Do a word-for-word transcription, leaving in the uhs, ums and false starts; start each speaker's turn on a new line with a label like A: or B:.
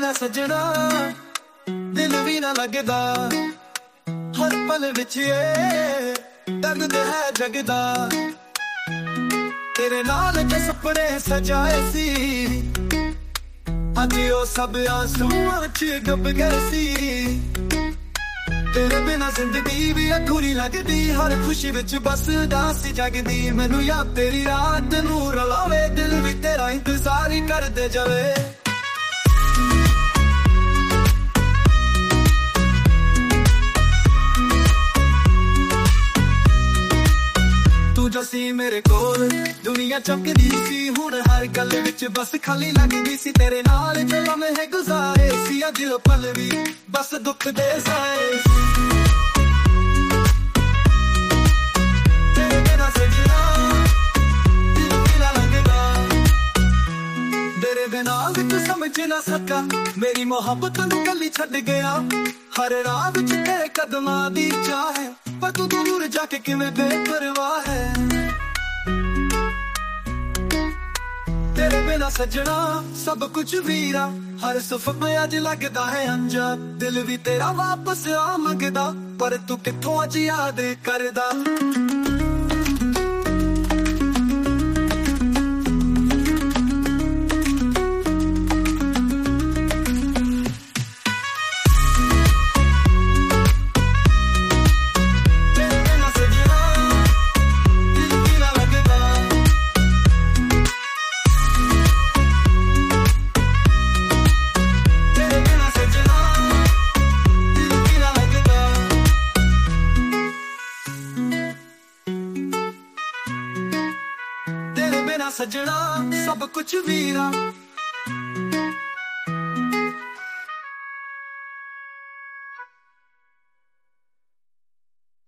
A: ਬਿਨਾ ਸਜਣਾ ਦਿਲ ਵੀ ਨਾ ਲੱਗਦਾ, ਹਰ ਪਲ ਵਿੱਚ ਏ ਦਰਦ ਹੈ ਜਗਦਾ। ਤੇਰੇ ਨਾਲ ਕੇ ਸੁਪਨੇ ਸਜਾਏ ਸੀ, ਅੱਜ ਉਹ ਸਭ ਆਂਸੂਆਂ 'ਚ ਡੁੱਬ ਗਏ ਸੀ। ਤੇਰੇ ਬਿਨਾ ਜ਼ਿੰਦਗੀ ਵੀ ਅਧੂਰੀ ਲੱਗਦੀ, ਹਰ ਖੁਸ਼ੀ ਵਿੱਚ ਬਸ ਉਦਾਸ ਜਗਦੀ। ਮੈਨੂੰ ਯਾਦ ਤੇਰੀ ਰਾਤ ਨੂੰ ਰਲਾਵੇ, ਦਿਲ ਵੀ ਤੇਰਾ ਇੰਤਜ਼ਾਰ ਹੀ ਕਰਦੇ ਜਾਵੇ। ਤੂੰ ਜੋ ਸੀ ਮੇਰੇ ਕੋਲ ਦੁਨੀਆ ਚਮਕਦੀ ਸੀ, ਹੁਣ ਹਰ ਗੱਲ ਵਿੱਚ ਬਸ ਖਾਲੀ ਲੱਗਦੀ ਸੀ। ਤੇਰੇ ਨਾਲ ਜੋ ਲਮਹੇ ਗੁਜ਼ਾਰੇ ਸੀ, ਅੱਜ ਉਹ ਪਲ ਵੀ ਬਸ ਦੁੱਖ ਦੇ ਸਾਏ ਸੀ। ਤੇਰੇ ਬਿਨਾ ਸਜਣਾ ਦਿਲ ਵੀ ਨਾ ਲੱਗਦਾ, ਤੇਰੇ ਬਿਨਾ ਵੀ ਤੂੰ ਸਮਝ ਨਾ ਸਕਾ। ਮੇਰੀ ਮੁਹੱਬਤ ਨੂੰ ਕੱਲੀ ਛੱਡ ਗਿਆ, ਹਰ ਰਾਹ ਵਿੱਚ ਤੇਰੇ ਕਦਮਾਂ ਦੀ ਚਾਹ ਹੈ, ਪਰ ਤੂੰ ਦੂਰ ਜਾ ਕੇ ਕਿਵੇਂ ਬੇਪਰਵਾਹ ਹੈ। ਤੇਰੇ ਬਿਨਾ ਸਜਣਾ ਸਭ ਕੁਝ ਵੀਰਾ, ਹਰ ਸੁਪਨਾ ਅੱਜ ਲੱਗਦਾ ਹੈ ਅੰਜਾ। ਦਿਲ ਵੀ ਤੇਰਾ ਵਾਪਸ ਆ ਮੰਗਦਾ, ਪਰ ਤੂੰ ਕਿੱਥੋਂ ਅੱਜ ਯਾਦ ਕਰਦਾ। ਸਜਣਾ ਸਭ ਕੁਝ ਵੀਰਾ,